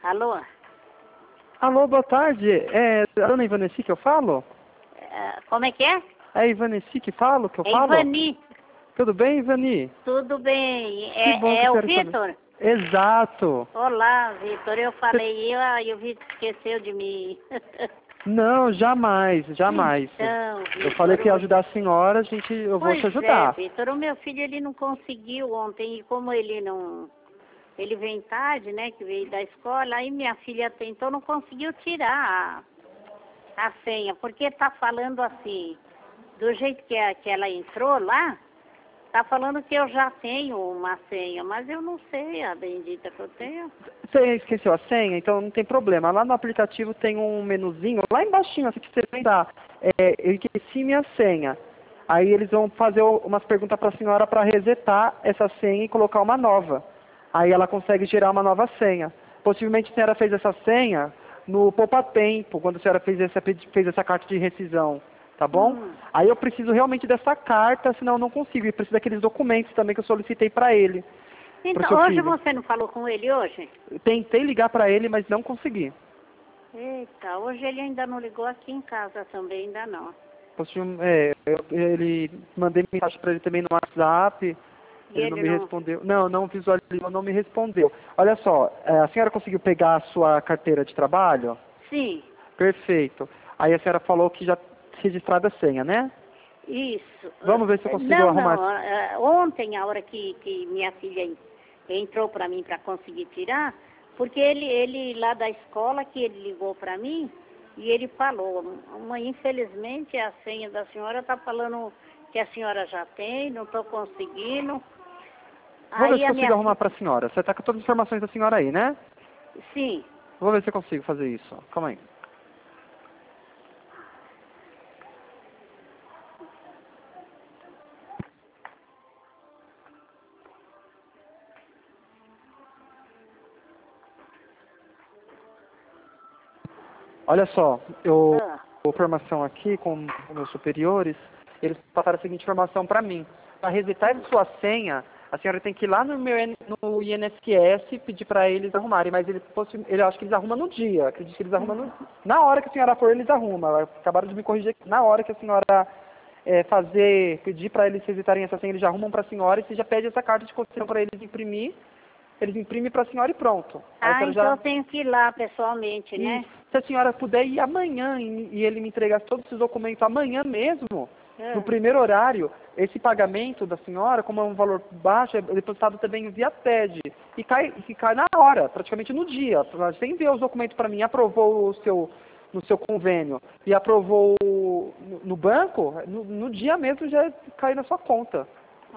Alô? Alô, boa tarde. É a dona Ivaneci que eu falo? Como é que é? É a Ivaneci que falo, que eu É falo? Ivani. Tudo bem, Ivani? Tudo bem. Que bom que É a o senhora está bem. Vitor? Exato. Olá, Vitor. Eu Cê- falei, e o Vitor esqueceu de mim. Não, jamais, jamais. Então, Eu falei que ia Vitor, ajudar a senhora, eu vou te pois é, ajudar. Vitor, o meu filho ele não conseguiu ontem, e como ele não. Ele vem tarde, né? Que veio da escola, aí minha filha tentou, não conseguiu tirar a senha, porque tá falando assim, do jeito que ela entrou lá, tá falando que eu já tenho uma senha, mas eu não sei a bendita que eu tenho. Você esqueceu a senha? Então não tem problema. Lá no aplicativo tem um menuzinho, lá embaixinho, assim que você pensar, eu esqueci minha senha. Aí eles vão fazer umas perguntas para a senhora para resetar essa senha e colocar uma nova. Aí ela consegue gerar uma nova senha. Possivelmente a senhora fez essa senha no poupa-tempo, quando a senhora fez essa carta de rescisão, tá bom? Aí eu preciso realmente dessa carta, senão eu não consigo. E preciso daqueles documentos também que eu solicitei para ele, para o Então, seu hoje filho. você não falou com ele hoje? Tentei ligar para ele, mas não consegui. Eita, hoje ele ainda não ligou aqui em casa também, ainda não. Ele mandei mensagem para ele também no WhatsApp, E ele não ele me não. respondeu. Não visualizou, não me respondeu. Olha só, a senhora conseguiu pegar a sua carteira de trabalho? Sim, Perfeito. Aí a senhora falou que já registrada a senha, né? isso. Vamos ver se eu consigo Não, arrumar. não. Ontem, a hora que minha filha entrou para mim para conseguir tirar, porque ele lá da escola que ele ligou para mim e ele falou, mãe, infelizmente a senha da senhora está falando que a senhora já tem, não estou conseguindo. Vou ver se Aí a consigo minha arrumar filha, para a senhora. Você está com todas as informações da senhora aí, né? sim, Vou ver se eu consigo fazer isso. Calma aí. Olha só, eu ah, informação aqui com os meus superiores, eles passaram a seguinte informação para mim. Para resetar a sua senha, a senhora tem que ir lá no INSS pedir para eles arrumarem, mas ele acho que eles arrumam no dia, acredito que eles arrumam na hora que a senhora for, eles arrumam. Acabaram de me corrigir aqui. Na hora que a senhora pedir para eles resetarem essa senha, eles já arrumam para a senhora e você já pede essa carta de concessão para eles imprimir. Eles imprimem para a senhora e pronto. Aí a senhora então eu já. tenho que ir lá pessoalmente, E né? se a senhora puder ir amanhã e ele me entregasse todos esses documentos amanhã mesmo, no Ah, primeiro horário, esse pagamento da senhora, como é um valor baixo, é depositado também via TED. E cai na hora, praticamente no dia. Você enviou os documentos para mim, aprovou no seu convênio e aprovou no banco, no dia mesmo já cai na sua conta.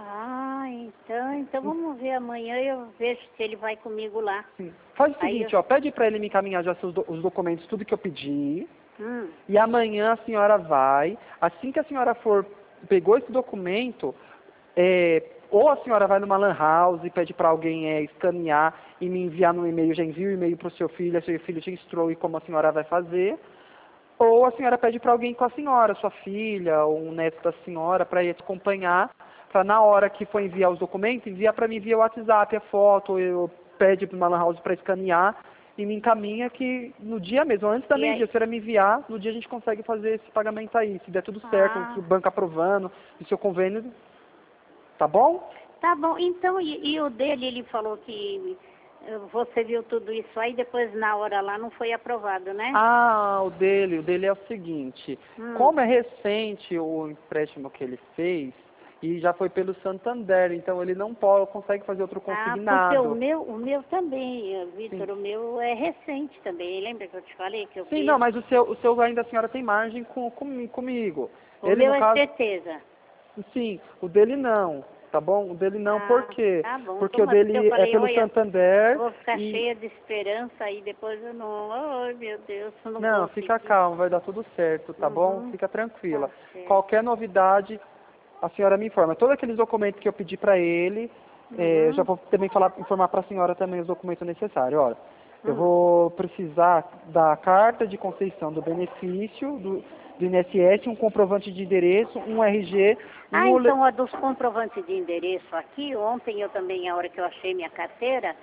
então vamos ver amanhã, eu vejo se ele vai comigo lá. Sim. Faz o Aí eu, seguinte, ó, pede para ele me encaminhar já os documentos, tudo que eu pedi. hum, E amanhã a senhora vai, assim que a senhora pegou esse documento, ou a senhora vai numa lan house e pede para alguém escanear e me enviar no e-mail, já envia o e-mail para o seu filho te instrui como a senhora vai fazer, ou a senhora pede para alguém com a senhora, sua filha ou um neto da senhora, para ir te acompanhar, para na hora que for enviar os documentos, envia para mim via WhatsApp a foto, eu pede para uma lan house para escanear, e me encaminha que no dia mesmo, antes da e meio-dia, aí? se ela me enviar, no dia a gente consegue fazer esse pagamento aí, se der tudo certo, se Ah, o banco aprovando, se o seu convênio, tá bom? tá bom. Então, e o dele, ele falou que você viu tudo isso aí, depois na hora lá não foi aprovado, né? Ah, o dele é o seguinte, Hum. como é recente o empréstimo que ele fez, e já foi pelo Santander, então ele não consegue fazer outro Porque consignado. o meu também, Sim. Vitor, o meu é recente também. Lembra que eu te falei que eu Sim, fiz? não, mas o seu ainda a senhora tem margem comigo. O Ele, meu no é caso, certeza. sim, o dele não, tá bom? O dele não, por quê? Tá bom. Porque o Toma, porque eu dele é falei, pelo olha, Santander vou ficar e... cheia de esperança e depois eu não. Ai, meu Deus, eu não Não, fica consegui. calmo, vai dar tudo certo, tá bom? Uhum, Fica tranquila. tá certo. Qualquer novidade, a senhora me informa. Todos aqueles documentos que eu pedi para ele, eu já Uhum, vou também informar para a senhora também os documentos necessários. Olha, eu hum. vou precisar da carta de concessão do benefício do INSS, um comprovante de endereço, um RG, Então, a dos comprovantes de endereço aqui, ontem eu também, a hora que eu achei minha carteira,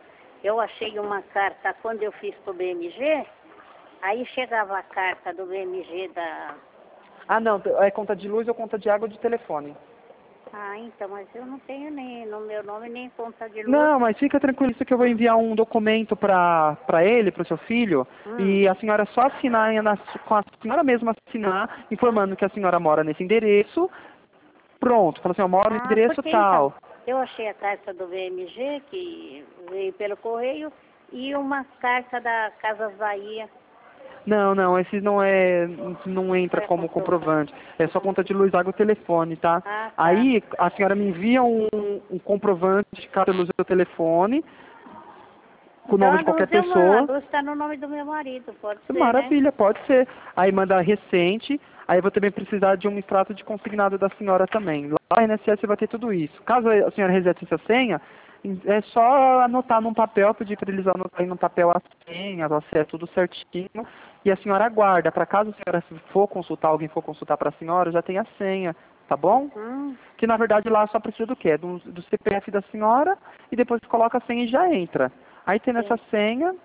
eu achei uma carta quando eu fiz pro BMG, aí chegava a carta do BMG da... Ah, não, é conta de luz ou conta de água ou de telefone. Ah, então, mas eu não tenho nem no meu nome nem conta de luz. Não, mas fica tranquilo, isso que eu vou enviar um documento para ele, para o seu filho, e a senhora só assinar, com a senhora mesma assinar, informando que a senhora mora nesse endereço. Pronto, fala assim, eu moro no Ah, endereço porque então, tal. eu achei a carta do BMG, que veio pelo correio, e uma carta da Casas Bahia. Não, não, esses não entra É como comprovante. comprovante. É só conta de luz, água e telefone, tá? Ah, tá. Aí a senhora me envia um comprovante de cada luz do telefone, com o Então nome a de qualquer luz, a pessoa. luz está no nome do meu marido, pode ser, né? Maravilha, pode ser. Aí manda recente, aí eu vou também precisar de um extrato de consignado da senhora também. Lá no INSS você vai ter tudo isso. Caso a senhora resete essa senha, é só anotar num papel, pedir para eles anotarem num papel a senha, é tudo certinho, e a senhora aguarda. Para caso a senhora for consultar, alguém for consultar para a senhora, já tem a senha, tá bom? Que na verdade lá só precisa do quê? Do CPF da senhora, e depois coloca a senha e já entra. Aí tendo essa Sim. senha,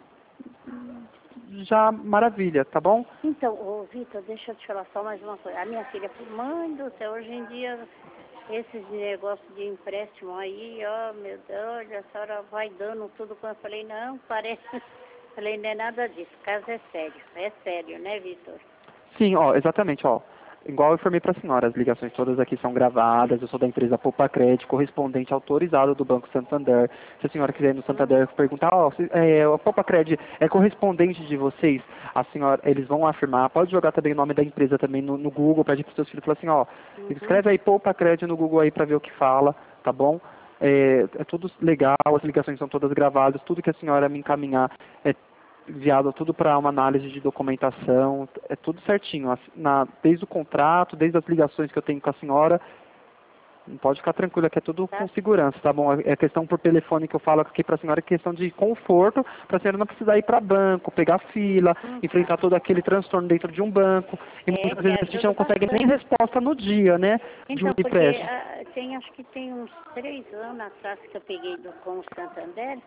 já maravilha, tá bom? Então, ô Vitor, deixa eu te falar só mais uma coisa. A minha filha falou, mãe do céu, hoje em dia, esses negócios de empréstimo aí, ó, meu Deus, olha, a senhora vai dando tudo. Eu falei, não, parece... Falei, não é nada disso, o caso é sério, né, Vitor? Sim, ó, exatamente, ó. Igual eu informei para a senhora, as ligações todas aqui são gravadas, eu sou da empresa Poupacred, correspondente autorizado do Banco Santander. Se a senhora quiser ir no Santander perguntar, ó, a Poupacred é correspondente de vocês, a senhora, eles vão afirmar, pode jogar também o nome da empresa também no Google, pede para os seus filhos, falar assim, ó, escreve aí Poupacred no Google aí para ver o que fala, tá bom? É tudo legal, as ligações são todas gravadas, tudo que a senhora me encaminhar é enviado tudo para uma análise de documentação, é tudo certinho, desde o contrato, desde as ligações que eu tenho com a senhora, pode ficar tranquila que é tudo com Tá? segurança, tá bom? É questão por telefone que eu falo aqui para a senhora, é questão de conforto, para a senhora não precisar ir para banco, pegar fila, enfrentar todo aquele transtorno dentro de um banco, e É, muitas que vezes a gente ajuda não consegue nem bastante. resposta no dia, né, de um Então, porque empréstimo. acho que tem uns 3 anos atrás que eu peguei com o Santander,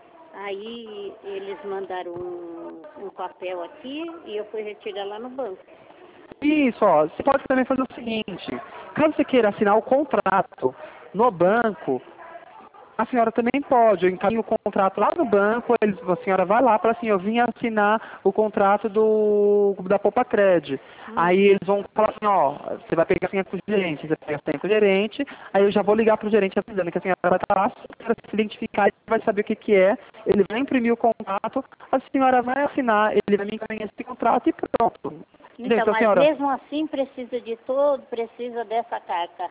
aí eles mandaram um papel aqui e eu fui retirar lá no banco. Isso, ó, você pode também fazer o seguinte, caso você queira assinar o contrato no banco, a senhora também pode, eu encaminho o contrato lá no banco, a senhora vai lá e fala assim, eu vim assinar o contrato da Poupacred. Aí eles vão falar assim, ó, você vai pegar a senha com o gerente, você pega a senha com o gerente, aí eu já vou ligar para o gerente avisando que a senhora vai estar lá, se a senhora se identificar, ele vai saber o que que é, ele vai imprimir o contrato, a senhora vai assinar, ele vai me encaminhar esse contrato e pronto. Entendeu? Então, Então, mas senhora, mesmo assim precisa dessa carta.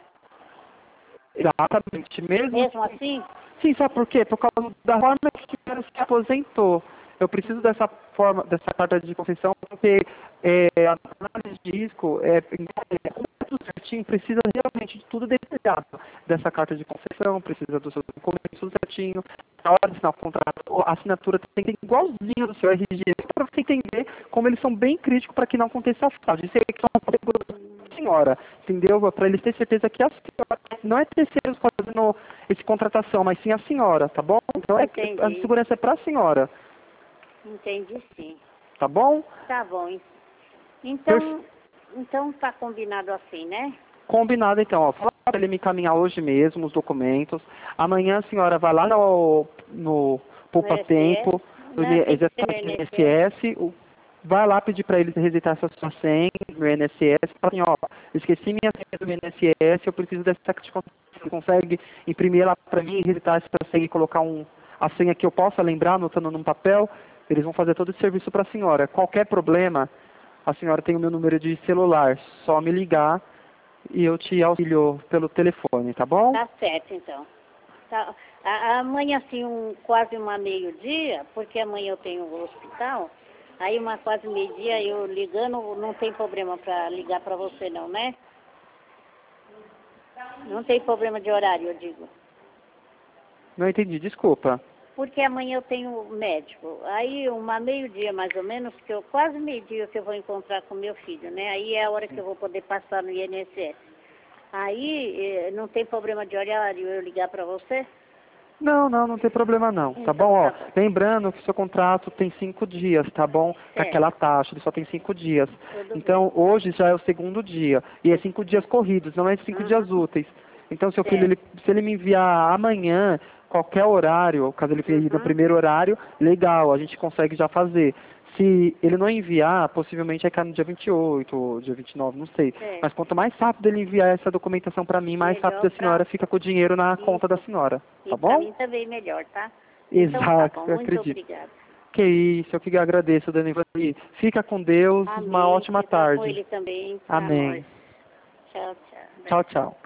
exatamente, mesmo. Mesmo assim? Sim, sabe por quê? Por causa da forma que o cara se aposentou. Eu preciso dessa forma, dessa carta de concessão, porque a análise de risco como é tudo certinho, precisa realmente de tudo detalhado. Dessa carta de concessão, precisa dos seus documentos tudo certinho. Na hora de assinar o contrato, a assinatura tem que ser igualzinha do seu RG, para você entender como eles são bem críticos para que não aconteça a fraude. Isso aí que são senhora, entendeu? Para eles ter certeza que a senhora não é terceiros fazendo esse contratação, mas sim a senhora, tá bom? Então a Entendi. segurança é para a senhora, Entendi sim. tá bom? Tá bom. Perfe- Então tá combinado assim, né? Combinado então, ó. Fala para ele me encaminhar hoje mesmo os documentos. Amanhã a senhora vai lá no No Poupa INSS. Tempo, Não, tem que ser no exatamente no INSS. INSS, vai lá pedir para eles resetar essa sua senha no INSS, fala assim, ó, esqueci minha senha do INSS, eu preciso dessa você consegue imprimir ela para mim, resetar essa senha e colocar a senha que eu possa lembrar, anotando num papel, eles vão fazer todo esse serviço para a senhora. Qualquer problema, a senhora tem o meu número de celular, só me ligar e eu te auxilio pelo telefone, tá bom? Tá certo, então. Tá. Amanhã, assim, quase uma meio-dia, porque amanhã eu tenho o hospital, aí uma quase meio-dia eu ligando, não tem problema para ligar para você não, né? Não tem problema de horário, eu digo. Não entendi, desculpa. Porque amanhã eu tenho médico. Aí uma meio-dia mais ou menos, que eu quase meio-dia que eu vou encontrar com meu filho, né? Aí é a hora que eu vou poder passar no INSS. Aí não tem problema de horário eu ligar para você? Não, não, não tem problema não, tá Então, bom? Ó, tá bom. lembrando que o seu contrato tem 5 dias, tá bom? Certo. Aquela taxa, ele só tem 5 dias. Tudo Então, hoje já é o segundo dia. E é 5 dias corridos, não é 5 dias Uhum. úteis. Então, seu filho, Certo. se ele me enviar amanhã, qualquer horário, caso ele envie no Uhum. primeiro horário, legal, a gente consegue já fazer. Se ele não enviar, possivelmente vai cair no dia 28 ou dia 29, não sei. Certo. Mas quanto mais rápido ele enviar essa documentação para mim, mais rápido Melhor a senhora fica com o dinheiro na conta da Isso. senhora. Tá E pra bom? mim também melhor, tá? Então tá Exato, bom. eu Muito acredito. obrigada. Que isso, eu que agradeço, Dona Ivani. Fica com Deus, uma Amém. ótima Fica com tarde. ele também pra nós. Amém. Tchau, tchau. Tchau, tchau.